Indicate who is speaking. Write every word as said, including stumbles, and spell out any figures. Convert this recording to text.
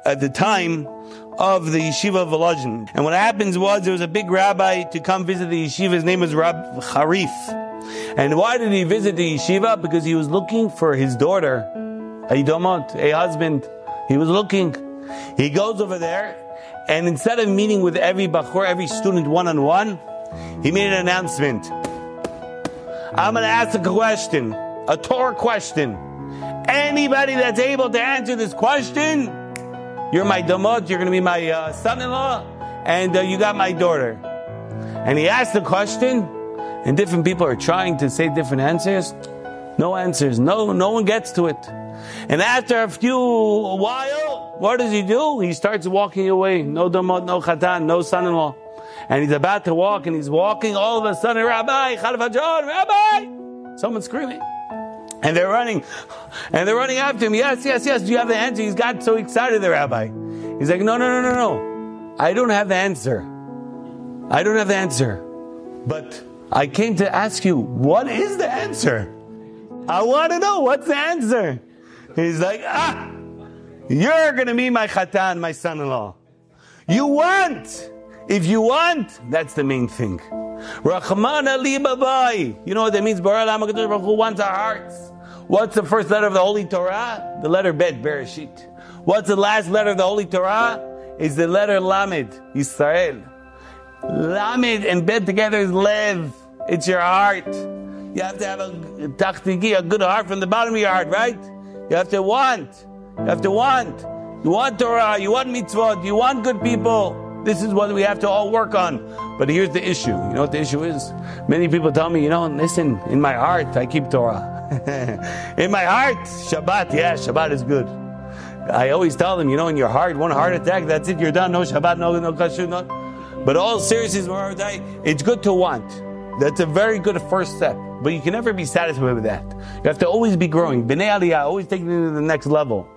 Speaker 1: at the time of the yeshiva of Volozhin. And what happens was there was a big rabbi to come visit the yeshiva. His name was Rab Harif. And why did he visit the yeshiva? Because he was looking for his daughter, a domot, a husband. He was looking. He goes over there, and instead of meeting with every bachur, every student one-on-one, he made an announcement. I'm going to ask a question, a Torah question. Anybody that's able to answer this question, you're my domot, you're going to be my uh, son-in-law, and uh, you got my daughter. And he asked the question, and different people are trying to say different answers. No answers. No, no one gets to it. And after a few a while, what does he do? He starts walking away. No domot, no chatan, no son-in-law. And he's about to walk, and he's walking. All of a sudden, Rabbi, Chalaf Hajon, Rabbi! Someone's screaming. And they're running. And they're running after him. Yes, yes, yes. Do you have the answer? He's got so excited, the rabbi. He's like, no, no, no, no, no. I don't have the answer. I don't have the answer. But I came to ask you, what is the answer? I want to know, what's the answer? He's like, ah, you're going to be my chatan, my son-in-law. You want. If you want, that's the main thing. Rachmana li babai. You know what that means? Bara Olam HaKadosh Baruch Hu wants our hearts. What's the first letter of the Holy Torah? The letter Bet, Bereshit. What's the last letter of the Holy Torah? Is the letter Lamed, Yisrael. Lamed and Bet together is Lev. It's your heart. You have to have a tachtigi, a good heart from the bottom of your heart, right? You have to want. You have to want. You want Torah, you want mitzvot, you want good people. This is what we have to all work on. But here's the issue. You know what the issue is? Many people tell me, you know, listen, in my heart, I keep Torah. In my heart, Shabbat, yeah, Shabbat is good. I always tell them, you know, in your heart, one heart attack, that's it, you're done. No Shabbat, no, no Kashrut, no. But all seriousness, it's good to want. That's a very good first step. But you can never be satisfied with that. You have to always be growing. B'nai Aliyah, always taking it to the next level.